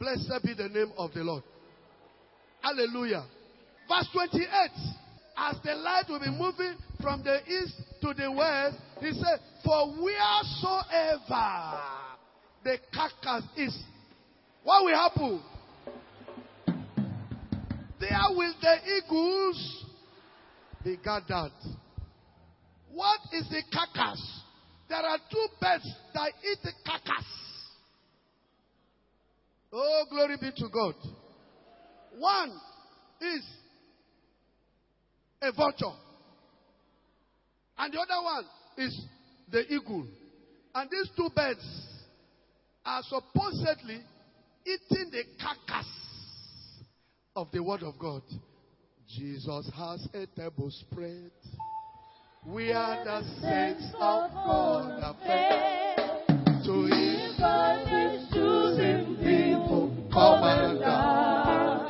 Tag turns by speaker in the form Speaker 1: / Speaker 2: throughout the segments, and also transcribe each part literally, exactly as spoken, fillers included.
Speaker 1: Blessed be the name of the Lord. Hallelujah. Verse twenty-eight. As the light will be moving from the east to the west, he said, for wheresoever the carcass is, what will happen? There will the eagles be gathered. What is the carcass? There are two birds that eat the carcass. Oh, glory be to God. One is a vulture. And the other one is the eagle. And these two birds are supposedly eating the carcass of the word of God. Jesus has a table spread. We are the saints of God are fed. To his God is choosing people, come and die.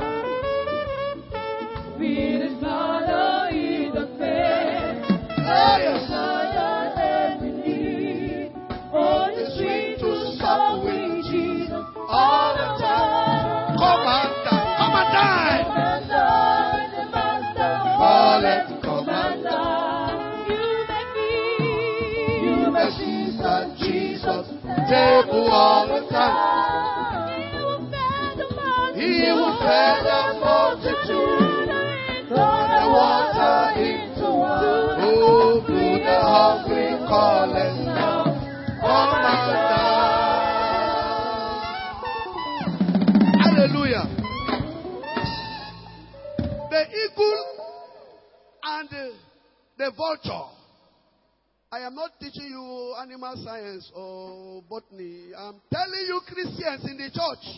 Speaker 1: With his mother in the faith. His mother every need. On the street to stop with Jesus all the time. Come and die. Come and die. Come and die. The master calleth. Come and die. You may be. You may see Son Jesus. Table all the time. He will feed the multitude. Turn the water into wine. Oh, to the hungry calleth now. Come and die. Hallelujah. The eagle and the, the vulture. I am not teaching you animal science or botany. I'm telling you Christians in the church.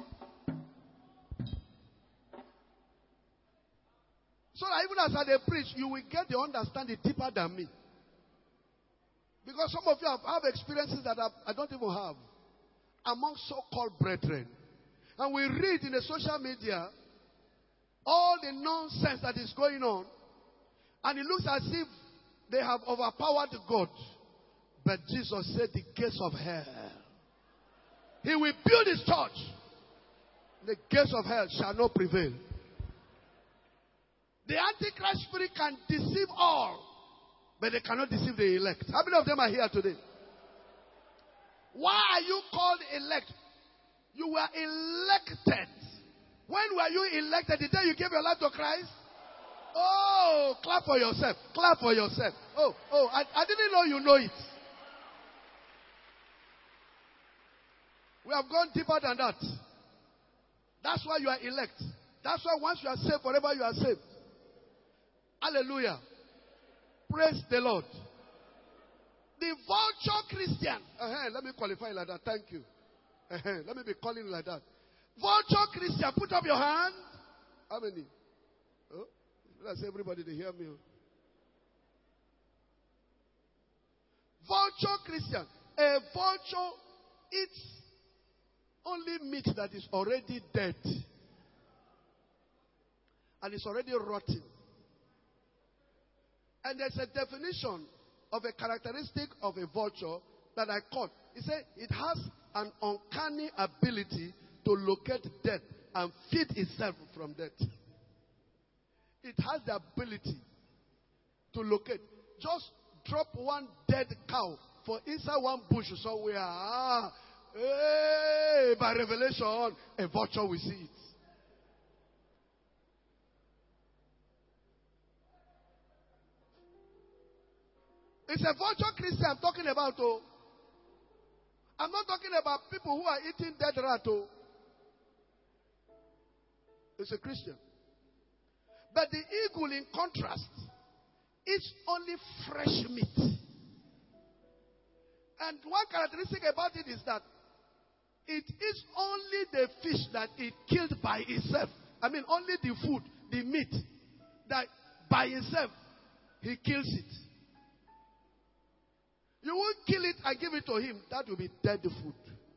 Speaker 1: So that even as I preach, you will get the understanding deeper than me. Because some of you have, have experiences that I, I don't even have among so-called brethren. And we read in the social media all the nonsense that is going on. And it looks as if they have overpowered God. But Jesus said the gates of hell. He will build his church. The gates of hell shall not prevail. The Antichrist spirit can deceive all, but they cannot deceive the elect. How many of them are here today? Why are you called elect? You were elected. When were you elected? The day you gave your life to Christ? Oh, clap for yourself. Clap for yourself. Oh, oh, I, I didn't know you know it. We have gone deeper than that. That's why you are elect. That's why once you are saved, forever you are saved. Hallelujah. Praise the Lord. The vulture Christian. Uh-huh, let me qualify like that. Thank you. Uh-huh, let me be calling like that. Vulture Christian. Put up your hand. How many? Oh, let's everybody to hear me. Vulture Christian. A vulture eats only meat that is already dead. And it's already rotten. And there's a definition of a characteristic of a vulture that I caught. He said it has an uncanny ability to locate death and feed itself from death. It has the ability to locate. Just drop one dead cow for inside one bush somewhere. Ah, hey, by revelation, a vulture will see it. It's a vulture Christian I'm talking about. Oh. I'm not talking about people who are eating dead rat. Oh. It's a Christian. But the eagle, in contrast, eats only fresh meat. And one characteristic about it is that it is only the fish that it killed by itself. I mean, only the food, the meat, that by itself, he kills it. You won't kill it and give it to him. That will be dead food.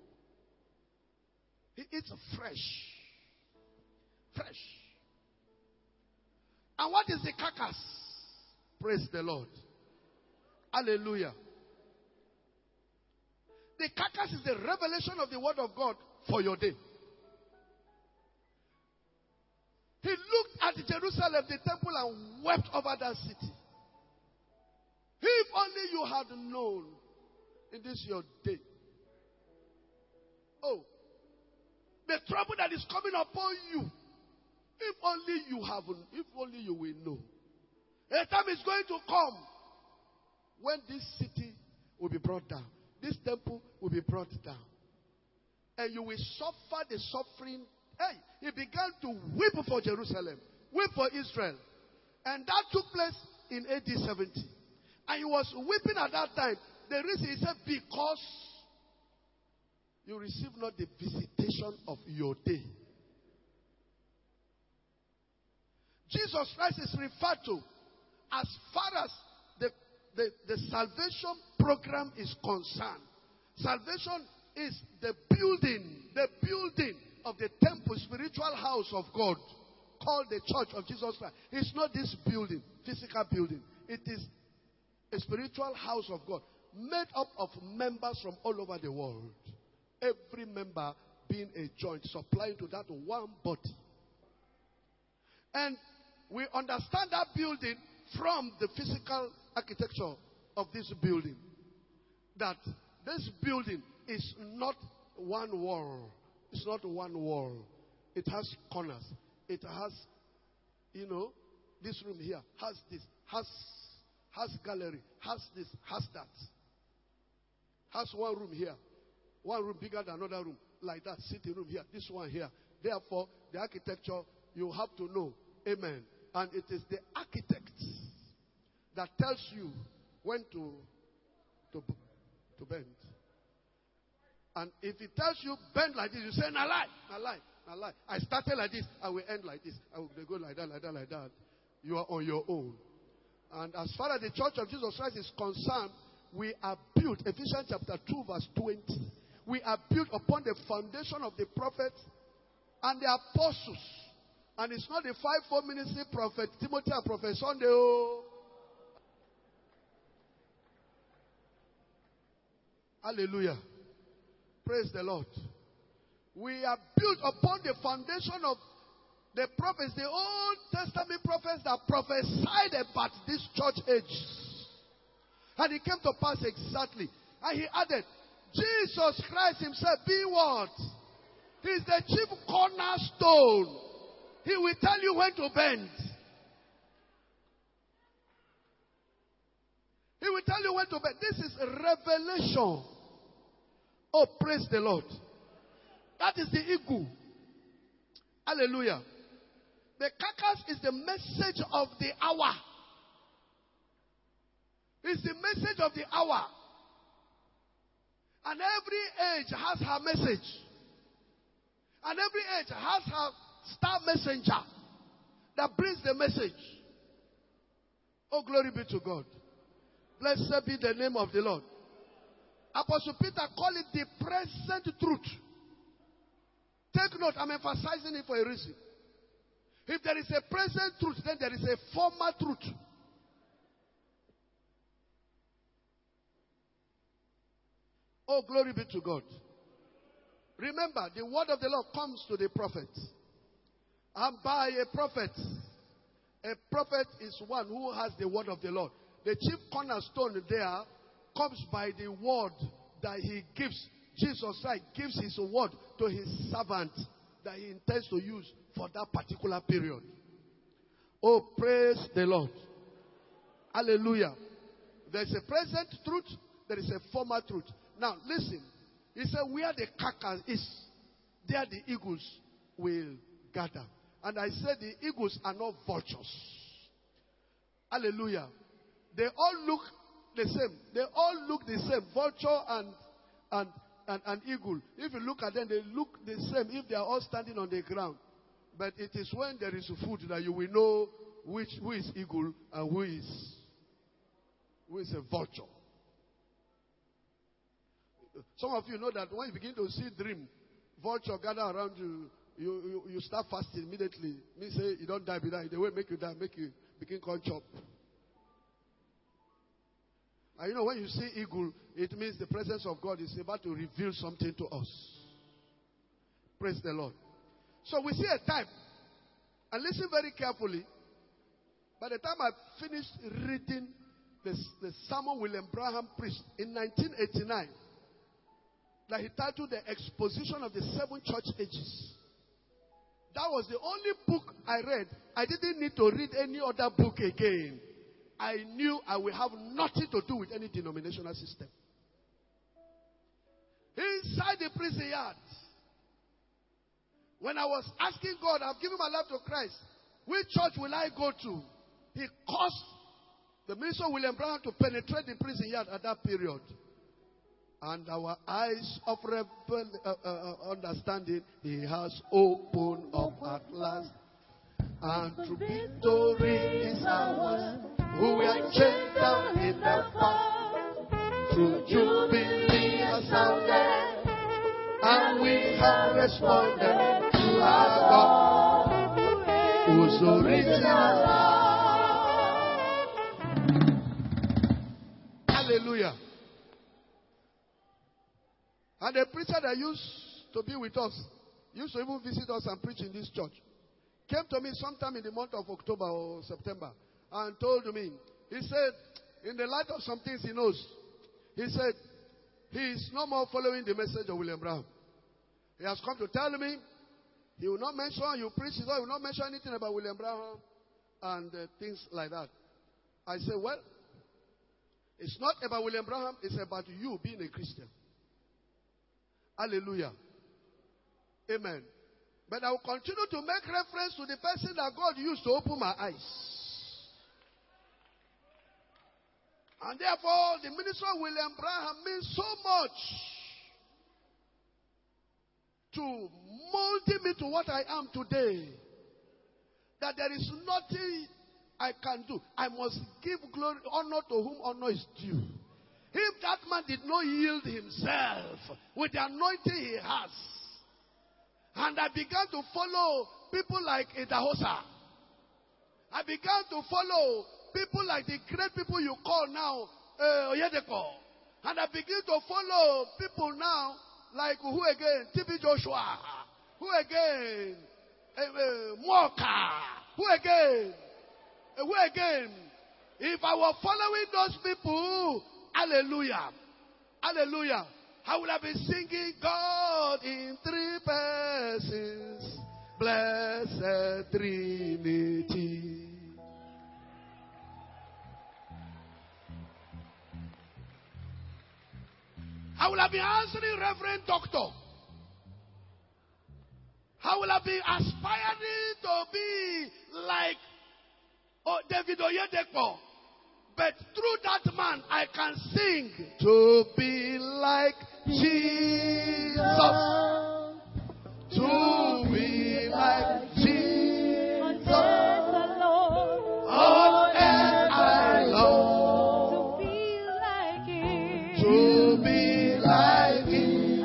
Speaker 1: He eats fresh. Fresh. And what is the carcass? Praise the Lord. Hallelujah. The carcass is the revelation of the word of God for your day.
Speaker 2: He looked at Jerusalem, the temple, and wept over that city. If only you had known in this your day. Oh, the trouble that is coming upon you. If only you have, if only you will know. A time is going to come when this city will be brought down. This temple will be brought down. And you will suffer the suffering. Hey, he began to weep for Jerusalem, weep for Israel. And that took place in A D seventy. And he was weeping at that time. The reason he said, because you receive not the visitation of your day. Jesus Christ is referred to as far as the, the, the salvation program is concerned. Salvation is the building, the building of the temple, spiritual house of God, called the church of Jesus Christ. It's not this building, physical building. It is a spiritual house of God, made up of members from all over the world. Every member being a joint, supplying to that one body. And we understand that building from the physical architecture of this building. That this building is not one wall. It's not one wall. It has corners. It has, you know, this room here has this, has, has gallery, has this, has that. Has one room here. One room bigger than another room. Like that, sitting room here. This one here. Therefore, the architecture, you have to know. Amen. And it is the architect that tells you when to, to, to bend. And if he tells you bend like this, you say, na lie, na lie, na lie. I started like this, I will end like this. I will go like that, like that, like that. You are on your own. And as far as the church of Jesus Christ is concerned, we are built, Ephesians chapter two, verse twenty. We are built upon the foundation of the prophets and the apostles. And it's not the five-fold ministry, Prophet Timothy and Prophet Sunday. Oh. Hallelujah. Praise the Lord. We are built upon the foundation of the prophets, the Old Testament prophets that prophesied about this church age. And it came to pass exactly. And he added, Jesus Christ himself being what? He is the chief cornerstone. He will tell you when to bend. He will tell you when to bend. This is revelation. Oh, praise the Lord. That is the eagle. Hallelujah. The carcass is the message of the hour. It's the message of the hour. And every age has her message. And every age has her star messenger that brings the message. Oh, glory be to God. Blessed be the name of the Lord. Apostle Peter called it the present truth. Take note, I'm emphasizing it for a reason. If there is a present truth, then there is a former truth. Oh, glory be to God. Remember, the word of the Lord comes to the prophet. And by a prophet, a prophet is one who has the word of the Lord. The chief cornerstone there comes by the word that he gives. Jesus Christ gives his word to his servant that he intends to use for that particular period. Oh, praise the Lord. Hallelujah. There is a present truth, there is a former truth. Now, listen. He said, where the carcass is, there the eagles will gather. And I said the eagles are not vultures. Hallelujah. They all look the same. They all look the same. Vulture and, and, and, and eagle. If you look at them, they look the same if they are all standing on the ground. But it is when there is food that you will know which who is eagle and who is, who is a vulture. Some of you know that when you begin to see dream, vulture gather around you, you, you, you start fasting immediately. Me say you don't die, be die. They will make you die, make you begin to chop. And you know, when you see eagle, it means the presence of God is about to reveal something to us. Praise the Lord. So we see a time And listen very carefully. By the time I finished reading the, the sermon William Branham preached in nineteen eighty-nine, that he titled The Exposition of the Seven Church Ages. That was the only book I read. I didn't need to read any other book again. I knew I will have nothing to do with any denominational system. Inside the prison yard, when I was asking God, I've given my life to Christ, which church will I go to? He caused the minister William Branham to penetrate the prison yard at that period. And our eyes of revel, uh, uh, understanding, he has opened up at last. And through victory is ours, who we are chained down in the past. Through jubilee has sounded, and we have responded to our God, who's original. Hallelujah. And the preacher that used to be with us, used to even visit us and preach in this church, came to me sometime in the month of October or September and told me, he said, in the light of some things he knows, he said, he is no more following the message of William Branham. He has come to tell me, he will not mention, you preach, he will not mention anything about William Branham and uh, things like that. I said, well, it's not about William Branham, it's about you being a Christian. Hallelujah. Amen. But I will continue to make reference to the person that God used to open my eyes. And therefore, the ministry of William Branham means so much to molding me to what I am today, that there is nothing I can do. I must give glory, honor to whom honor is due. If that man did not yield himself with the anointing he has, and I began to follow people like Idahosa, I began to follow people like the great people you call now uh, Oyedepo, and I begin to follow people now like who again? T B Joshua, who again? Uh, uh, Moka, who again? Uh, who again? If I were following those people, hallelujah. Hallelujah. I would have been singing God in three persons, blessed Trinity. I would have been answering Reverend Doctor. I would have been aspiring to be like oh, David Oyedepo. But through that man, I can sing to be like Jesus. To be like Jesus. On earth I long.
Speaker 1: To be like him.
Speaker 2: To be like him.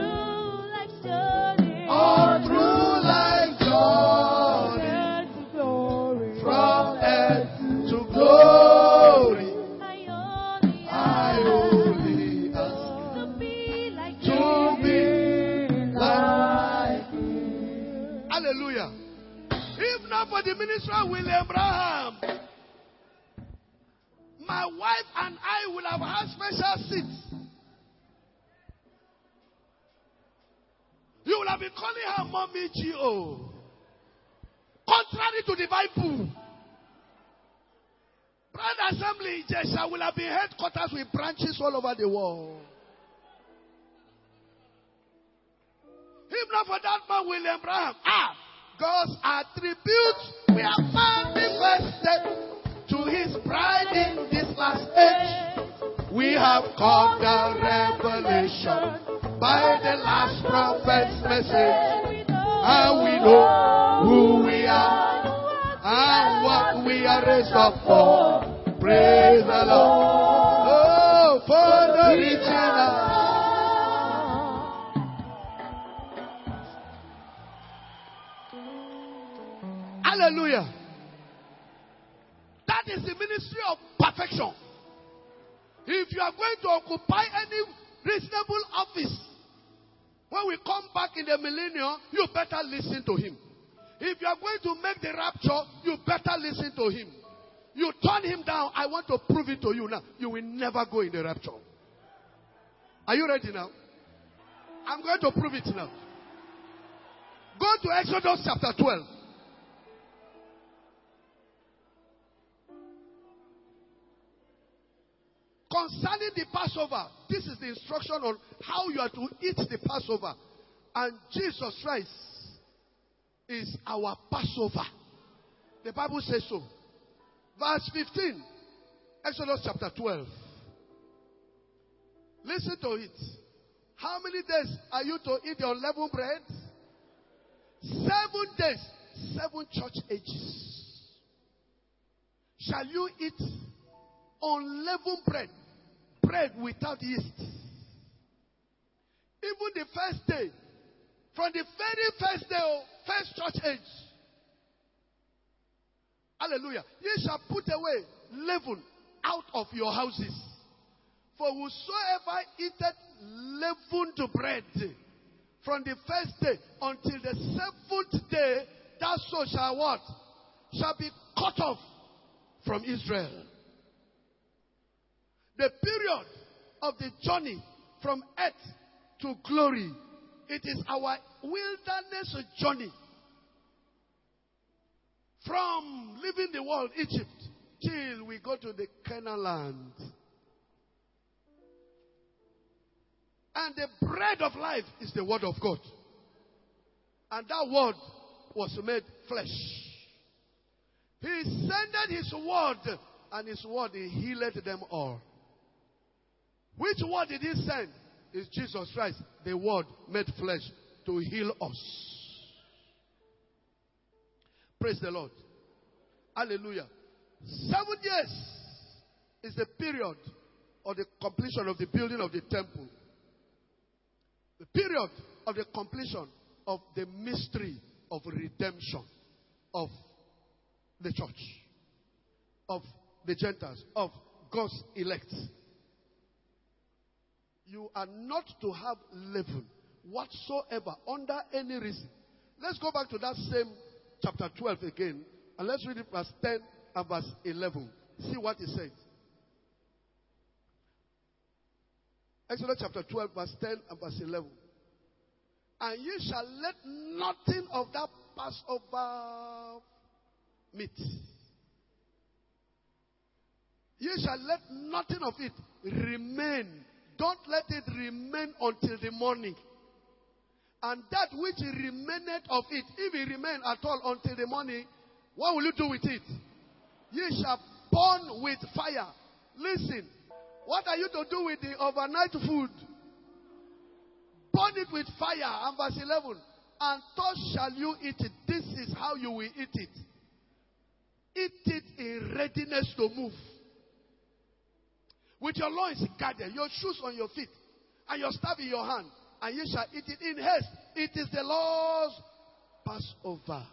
Speaker 1: All through like journey.
Speaker 2: All through like journey.
Speaker 1: From earth to glory.
Speaker 2: From earth to glory. Hallelujah. If not for the ministry of William Branham, my wife and I would have had special seats. You would have been calling her Mommy G O. Contrary to the Bible. Brand Assembly Jesha will have been headquarters with branches all over the world. If not for that man, William Branham, ah, God's attributes we are manifested to his bride in this last age. We have caught the revelation by the last prophet's message. And we know who we are and what we are raised up for. Praise the Lord. Oh, for the original. Hallelujah. That is the ministry of perfection. If you are going to occupy any reasonable office, when we come back in the millennium, you better listen to him. If you are going to make the rapture, you better listen to him. You turn him down. I want to prove it to you now. You will never go in the rapture. Are you ready now? I'm going to prove it now. Go to Exodus chapter twelve. Concerning the Passover, this is the instruction on how you are to eat the Passover. And Jesus Christ is our Passover. The Bible says so. Verse fifteen, Exodus chapter twelve. Listen to it. How many days are you to eat the unleavened bread? Seven days, seven church ages. Shall you eat unleavened bread, bread without yeast? Even the first day, from the very first day of first church age. Hallelujah. Ye shall put away leaven out of your houses. For whosoever eateth leavened bread from the first day until the seventh day, that soul shall what? Shall be cut off from Israel. The period of the journey from earth to glory, it is our wilderness journey. From leaving the world, Egypt, till we go to the Canaan land. And the bread of life is the word of God. And that word was made flesh. He sent his word, and his word, he healed them all. Which word did he send? Is Jesus Christ, the word made flesh, to heal us. Praise the Lord. Hallelujah. Seven years is the period of the completion of the building of the temple. The period of the completion of the mystery of redemption of the church, of the Gentiles, of God's elect. You are not to have leaven whatsoever under any reason. Let's go back to that same chapter twelve again, and let's read it verse ten and verse eleven. See what it says. Exodus chapter twelve, verse ten and verse eleven. And ye shall let nothing of that Passover meat. Ye shall let nothing of it remain. Don't let it remain until the morning. And that which remaineth of it, if it remain at all until the morning, what will you do with it? Ye shall burn with fire. Listen, what are you to do with the overnight food? Burn it with fire. And verse eleven. And thus shall you eat it. This is how you will eat it. Eat it in readiness to move. With your loins guarded, your shoes on your feet, and your staff in your hand. And ye shall eat it in haste. It is the Lord's Passover.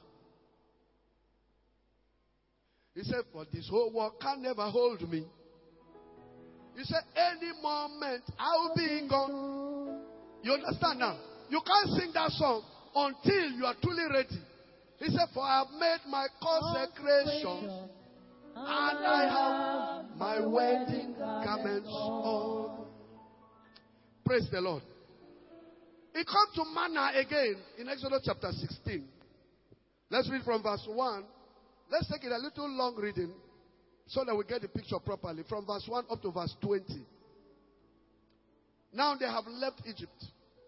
Speaker 2: He said, for this whole world can never hold me. He said, any moment I will be gone. You understand now? You can't sing that song until you are truly ready. He said, for I have made my consecration, and I have my wedding garments on. Praise the Lord. It comes to manna again in Exodus chapter sixteen. Let's read from verse one. Let's take it a little long reading so that we get the picture properly. From verse one up to verse twenty. Now they have left Egypt.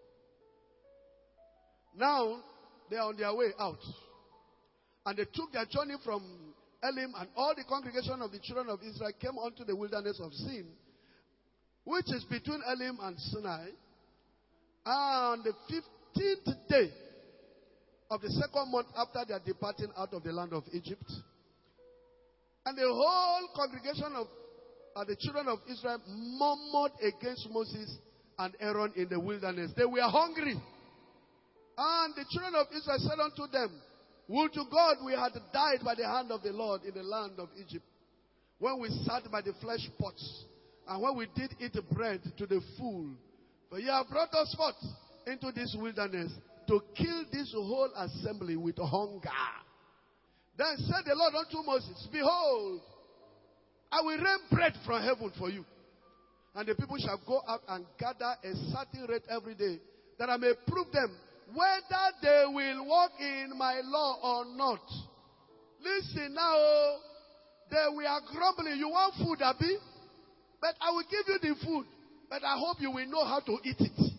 Speaker 2: Now they are on their way out. And they took their journey from Elim, and all the congregation of the children of Israel came unto the wilderness of Sin, which is between Elim and Sinai. And the fifteenth day of the second month after their departing out of the land of Egypt. And the whole congregation of uh, the children of Israel murmured against Moses and Aaron in the wilderness. They were hungry. And the children of Israel said unto them, would to God we had died by the hand of the Lord in the land of Egypt, when we sat by the flesh pots, and when we did eat bread to the full. For ye have brought us forth into this wilderness to kill this whole assembly with hunger. Then said the Lord unto Moses, behold, I will rain bread from heaven for you. And the people shall go out and gather a certain rate every day, that I may prove them whether they will walk in my law or not. Listen now, they were grumbling. You want food, Abi? But I will give you the food. But I hope you will know how to eat it.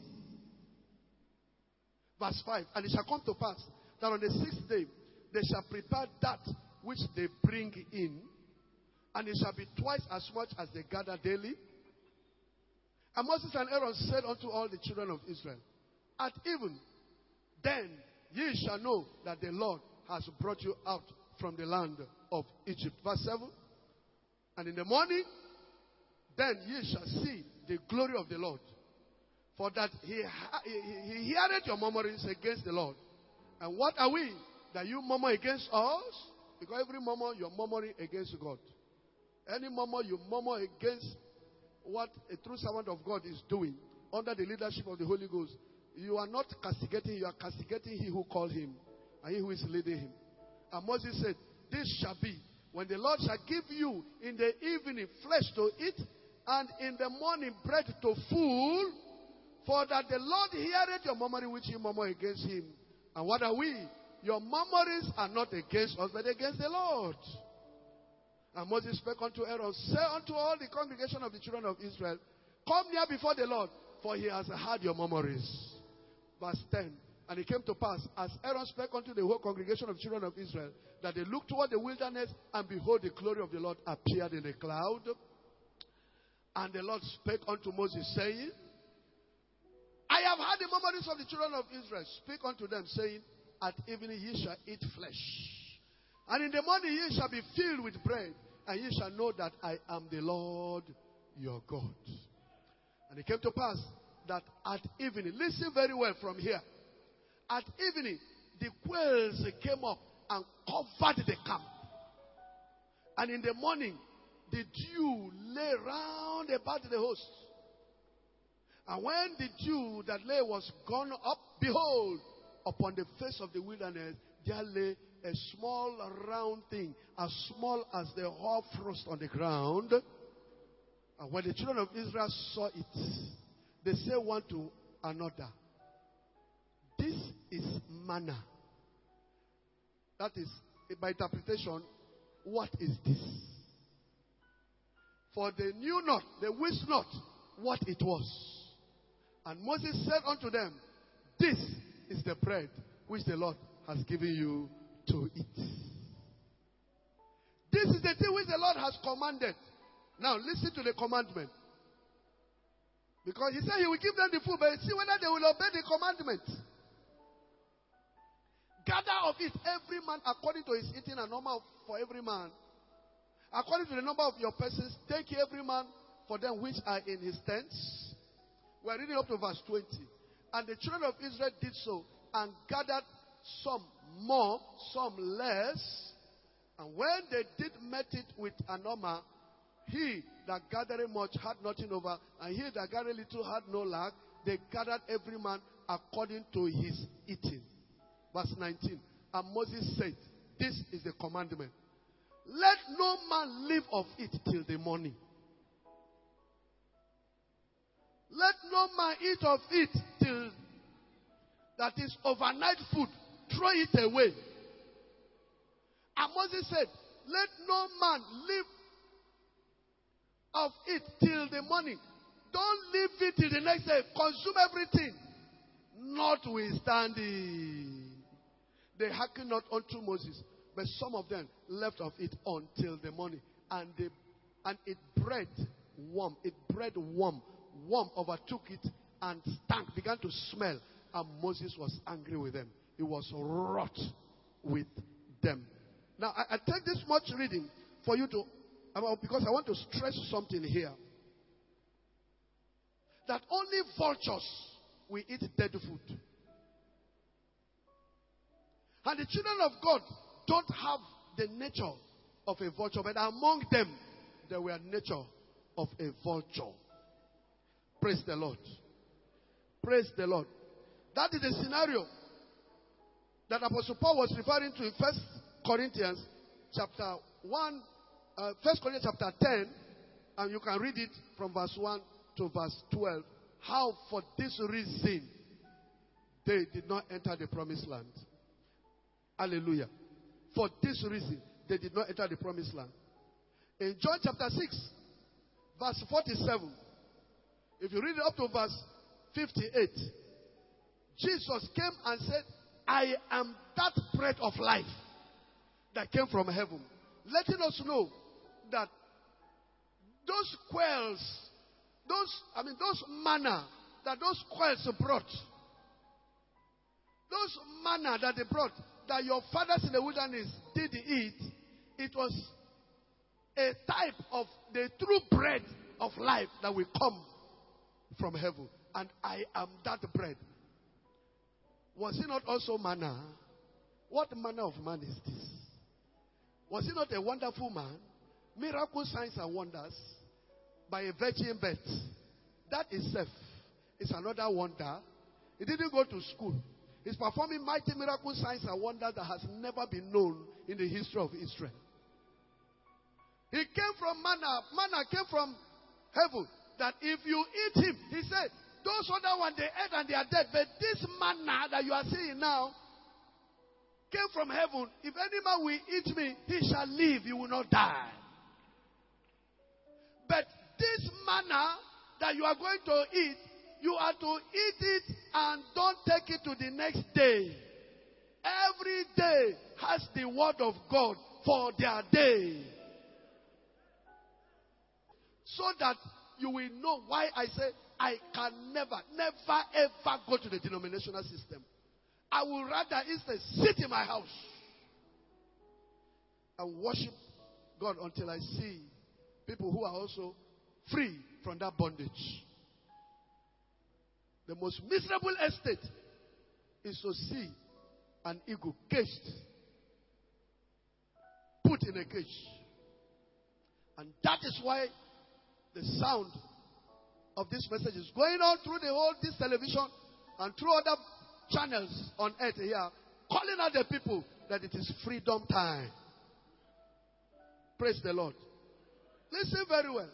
Speaker 2: Verse five. And it shall come to pass that on the sixth day they shall prepare that which they bring in, and it shall be twice as much as they gather daily. And Moses and Aaron said unto all the children of Israel, at even then ye shall know that the Lord has brought you out from the land of Egypt. Verse seven. And in the morning, then ye shall see the glory of the Lord. For that he, he, he heareth your murmurings against the Lord. And what are we? That you murmur against us? Because every murmur, you're murmuring against God. Any murmur, you murmur against what a true servant of God is doing under the leadership of the Holy Ghost. You are not castigating, you are castigating he who called him and he who is leading him. And Moses said, this shall be when the Lord shall give you in the evening flesh to eat, and in the morning bread to fool, for that the Lord heareth your murmuring which you murmur against him. And what are we? Your murmurings are not against us, but against the Lord. And Moses spake unto Aaron, say unto all the congregation of the children of Israel, come near before the Lord, for he has heard your murmurings. Verse ten. And it came to pass, as Aaron spake unto the whole congregation of children of Israel, that they looked toward the wilderness, and behold, the glory of the Lord appeared in a cloud. And the Lord spake unto Moses, saying, I have heard the murmurings of the children of Israel. Speak unto them, saying, at evening ye shall eat flesh, and in the morning ye shall be filled with bread, and ye shall know that I am the Lord your God. And it came to pass that at evening, listen very well from here, at evening the quails came up and covered the camp, and in the morning the dew lay round about the host. And when the dew that lay was gone up, behold, upon the face of the wilderness there lay a small round thing, as small as the hoar frost on the ground. And when the children of Israel saw it, they said one to another, this is manna. That is, by interpretation, what is this? For they knew not, they wist not what it was. And Moses said unto them, this is the bread which the Lord has given you to eat. This is the thing which the Lord has commanded. Now listen to the commandment. Because he said he will give them the food, but see whether they will obey the commandment. Gather of it, every man according to his eating, a number for every man. According to the number of your persons, take every man for them which are in his tents. We are reading up to verse twenty. And the children of Israel did so, and gathered some more, some less. And when they did met it with a number, he that gathered much had nothing over, and he that gathered little had no lack. They gathered every man according to his eating. Verse nineteen. And Moses said, this is the commandment. Let no man live of it till the morning. Let no man eat of it till that is overnight food. Throw it away. And Moses said, let no man live of it till the morning. Don't leave it till the next day. Consume everything. Notwithstanding, they hearkened not unto Moses, but some of them left of it until the morning. And they and it bred worm. It bred worm. Worm overtook it and stank, began to smell. And Moses was angry with them. He was wroth with them. Now, I, I take this much reading for you to, because I want to stress something here. That only vultures will eat dead food. And the children of God don't have the nature of a vulture, but among them, there were nature of a vulture. Praise the Lord. Praise the Lord. That is the scenario that Apostle Paul was referring to in First Corinthians chapter one, uh, First Corinthians chapter ten, and you can read it from verse one to verse twelve. How for this reason they did not enter the promised land. Hallelujah. For this reason they did not enter the promised land. In John chapter six, verse forty-seven, if you read it up to verse fifty-eight, Jesus came and said, I am that bread of life that came from heaven. Letting us know that those quails, those, I mean, those manna that those quails brought, those manna that they brought, that your fathers in the wilderness did eat, it was a type of the true bread of life that will come from heaven. And I am that bread. Was it not also manna? What manner of man is this? Was it not a wonderful man? Miracle signs and wonders by a virgin birth. That itself is another wonder. He didn't go to school. He's performing mighty miracle signs and wonders that has never been known in the history of Israel. He came from manna. Manna came from heaven. That if you eat him, he said, those other ones, they ate and they are dead. But this manna that you are seeing now came from heaven. If any man will eat me, he shall live. He will not die. But this manna that you are going to eat, you are to eat it and don't take it to the next day. Every day has the word of God for their day. So that you will know why I say I can never, never, ever go to the denominational system. I will rather instead sit in my house and worship God until I see people who are also free from that bondage. The most miserable estate is to see an eagle caged, put in a cage. And that is why the sound of this message is going on through the whole this television and through other channels on earth here, calling out the people that it is freedom time. Praise the Lord. Listen very well.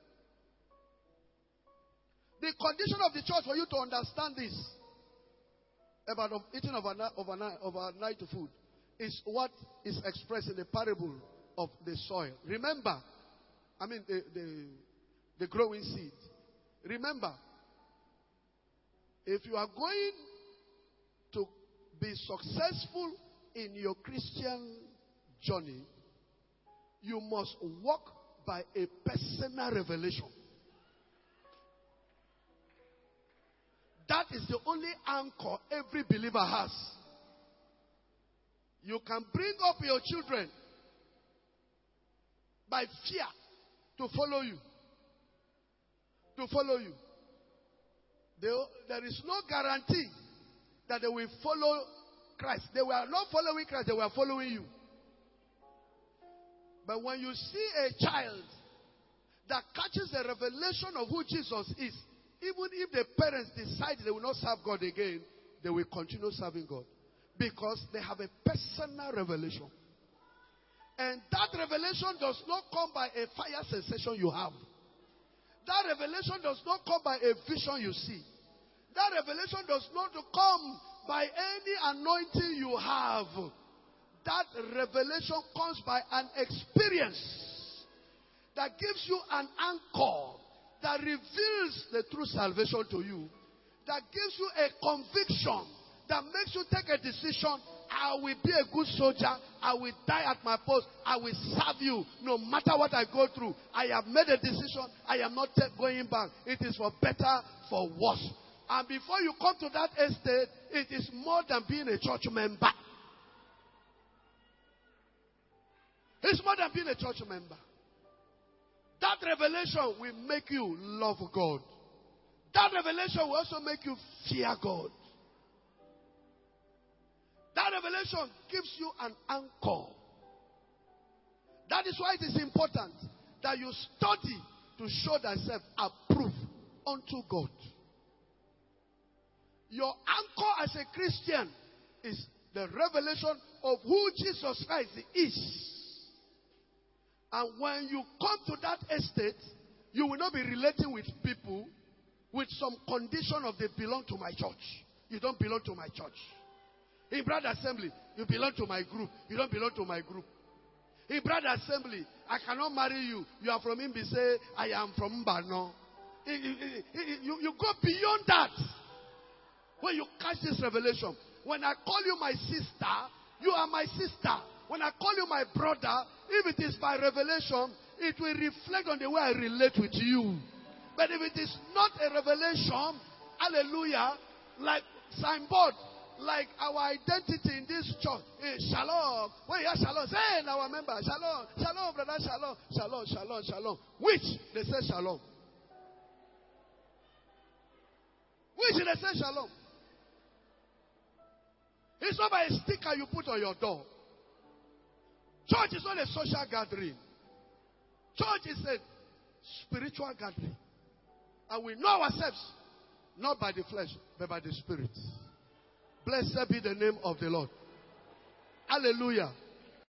Speaker 2: The condition of the church for you to understand this about eating overnight, overnight, overnight food is what is expressed in the parable of the soil. Remember, I mean the the, the growing seed. Remember, if you are going to be successful in your Christian journey, you must walk by a personal revelation. That is the only anchor every believer has. You can bring up your children by fear to follow you. To follow you. They, there is no guarantee that they will follow Christ. They were not following Christ, they were following you. But when you see a child that catches the revelation of who Jesus is, even if the parents decide they will not serve God again, they will continue serving God. Because they have a personal revelation. And that revelation does not come by a fire sensation you have. That revelation does not come by a vision you see. That revelation does not come by any anointing you have. That revelation comes by an experience that gives you an anchor, that reveals the true salvation to you, that gives you a conviction, that makes you take a decision. I will be a good soldier. I will die at my post. I will serve you no matter what I go through. I have made a decision. I am not going back. It is for better, for worse. And before you come to that estate, it is more than being a church member. It's more than being a church member. That revelation will make you love God. That revelation will also make you fear God. That revelation gives you an anchor. That is why it is important that you study to show thyself approved unto God. Your anchor as a Christian is The revelation of who Jesus Christ is. And when you come to that estate, you will not be relating with people with some condition of they belong to my church. You don't belong to my church. In brother assembly, you belong to my group. You don't belong to my group. In brother assembly, I cannot marry you. You are from Imbise. I am from Mbano. You, you go beyond that. When you catch this revelation, when I call you my sister, you are my sister. When I call you my brother, if it is by revelation, it will reflect on the way I relate with you. But if it is not a revelation, hallelujah, like signboard, like our identity in this church, hey, shalom. When you hear shalom, say, our member, shalom, shalom, brother, shalom, shalom, shalom, shalom. Which they say shalom. Which they say shalom. It's not by a sticker you put on your door. Church is not a social gathering. Church is a spiritual gathering. And we know ourselves, not by the flesh, but by the Spirit. Blessed be the name of the Lord. Hallelujah.